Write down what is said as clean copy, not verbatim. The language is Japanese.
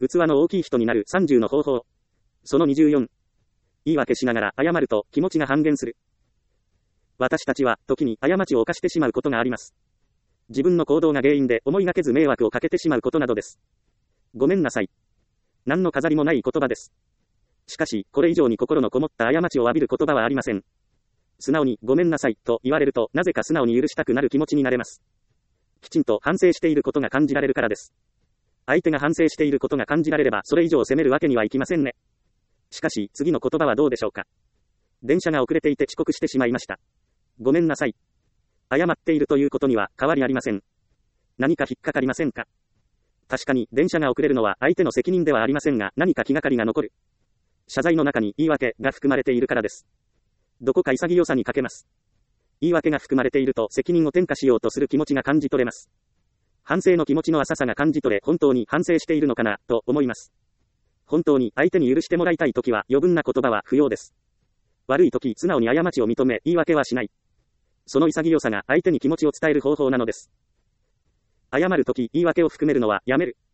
器の大きい人になる30の方法。その24。言い訳しながら謝ると気持ちが半減する。私たちは時に過ちを犯してしまうことがあります。自分の行動が原因で思いがけず迷惑をかけてしまうことなどです。ごめんなさい。何の飾りもない言葉です。しかし、これ以上に心のこもった過ちを浴びる言葉はありません。素直にごめんなさいと言われるとなぜか素直に許したくなる気持ちになれます。きちんと反省していることが感じられるからです。相手が反省していることが感じられればそれ以上責めるわけにはいきませんね。しかし、次の言葉はどうでしょうか。電車が遅れていて遅刻してしまいました。ごめんなさい。謝っているということには変わりありません。何か引っかかりませんか。確かに電車が遅れるのは相手の責任ではありませんが何か気がかりが残る。謝罪の中に言い訳が含まれているからです。どこか潔さに欠けます。言い訳が含まれていると責任を転嫁しようとする気持ちが感じ取れます。反省の気持ちの浅さが感じ取れ本当に反省しているのかなと思います。本当に相手に許してもらいたいときは余分な言葉は不要です。悪いとき素直に過ちを認め言い訳はしない。その潔さが相手に気持ちを伝える方法なのです。謝るとき言い訳を含めるのはやめる。